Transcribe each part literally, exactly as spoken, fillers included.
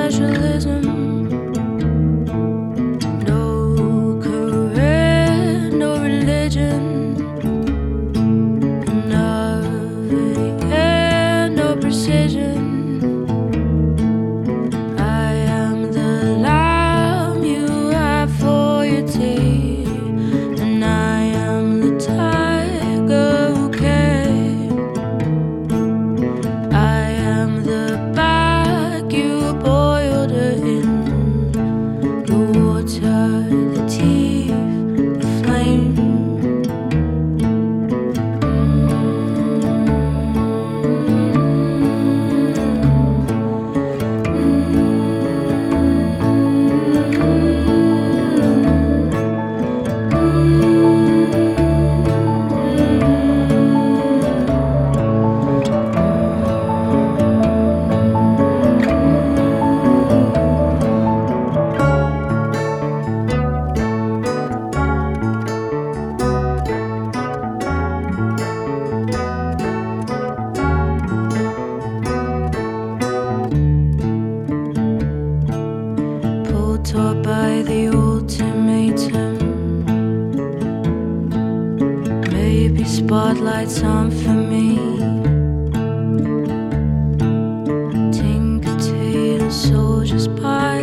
nationalism. No career, no religion. No air, no precision. I am the lamb you have for your tea, and I am the tiger who came. I am the bag you boiled her in, the water, the teeth, the flame. Taught by the ultimatum. Maybe spotlights on for me. Tinker Tailor Soldiers by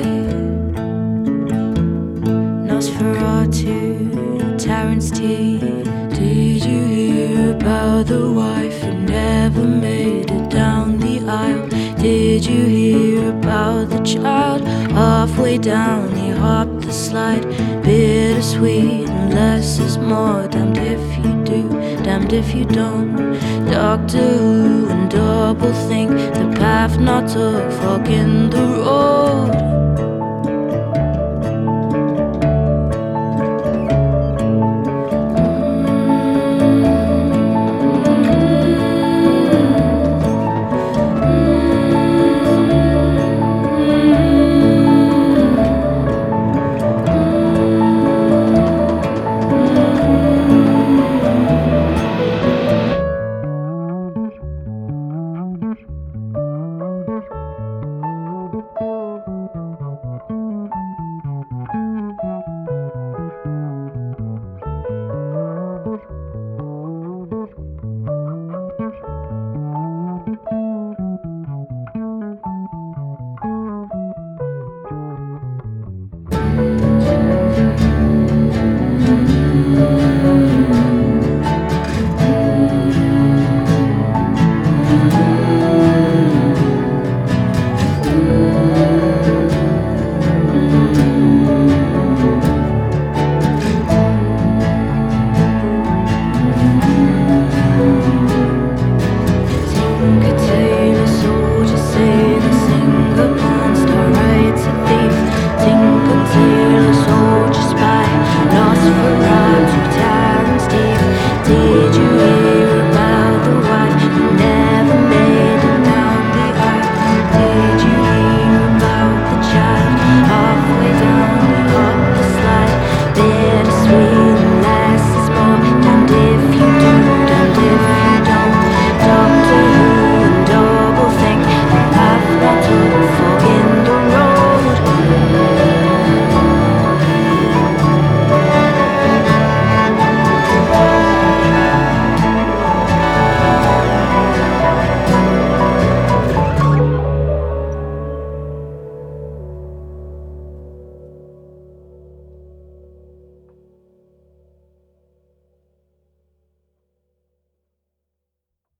Nosferatu, Terrence T. Did you hear about the wife who never made it down the aisle? Did you hear about the child? Halfway down, he hopped the slide. Bittersweet, and less is more. Damned if you do, damned if you don't. Doctor Who and double think the path not took, fork in the road.